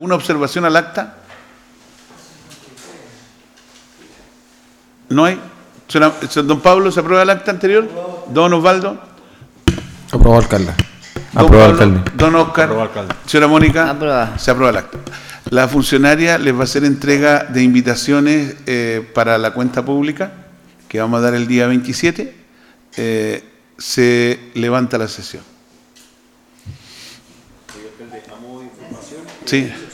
¿Una observación al acta? ¿No hay? Don Pablo, ¿se aprueba el acta anterior? Don Osvaldo. Aprobado, alcalde. Don Aprobado, Pablo, alcalde. Don Oscar. Aprobado, alcalde. Señora Mónica. Aprobada. Se aprueba el acta. La funcionaria les va a hacer entrega de invitaciones para la cuenta pública que vamos a dar el día 27. Se levanta la sesión. Sí.